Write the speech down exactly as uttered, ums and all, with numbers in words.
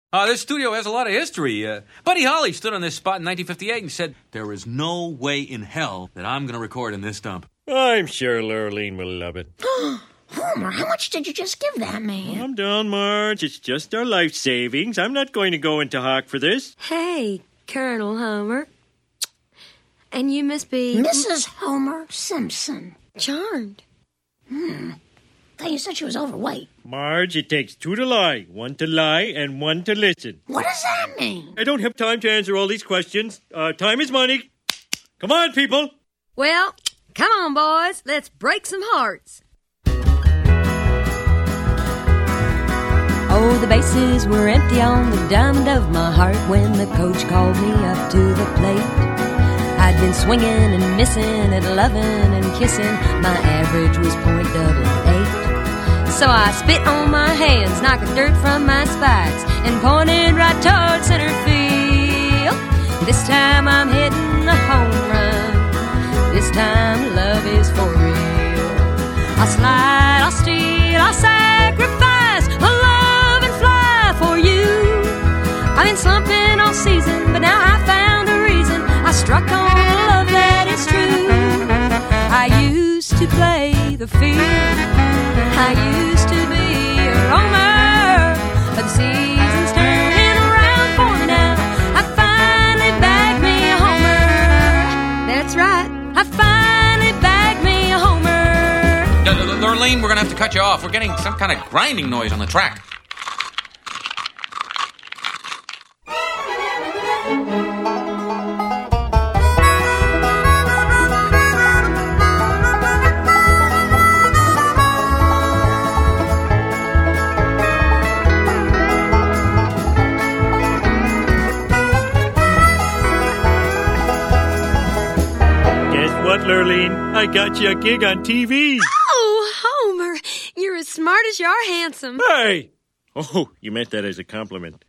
Uh, this studio has a lot of history. Uh, Buddy Holly stood on this spot in nineteen fifty-eight and said, "There is no way in hell that I'm going to record in this dump." I'm sure Lurleen will love it. Homer, how much did you just give that man? Calm down, Marge. It's just our life savings. I'm not going to go into hock for this. Hey, Colonel Homer. And you must be... Missus Homer Simpson. Charmed. Hmm. Thought you said she was overweight. Marge, it takes two to lie, one to lie, and one to listen. What does that mean? I don't have time to answer all these questions. Uh, time is money. Come on, people. Well, come on, boys. Let's break some hearts. Oh, the bases were empty on the diamond of my heart when the coach called me up to the plate. I'd been swinging and missing at loving and kissing. My average was point double eight. So I spit on my hands, knocked the dirt from my spikes, and pointed right toward center field. This time I'm hitting a home run. This time love is for real. I'll slide, I'll steal, I'll sacrifice my love and fly for you. I've been slumping all season, but now I found a reason. I struck on a love that is true. I used to play the field. I used to be a roamer, but the season's turning around for me now. I finally bagged me a homer. That's right, I finally bagged me a homer. Uh, Lurleen, we're going to have to cut you off. We're getting some kind of grinding noise on the track. What, Lurleen? I got you a gig on T V. Oh, Homer, you're as smart as you are handsome. Hey! Oh, you meant that as a compliment.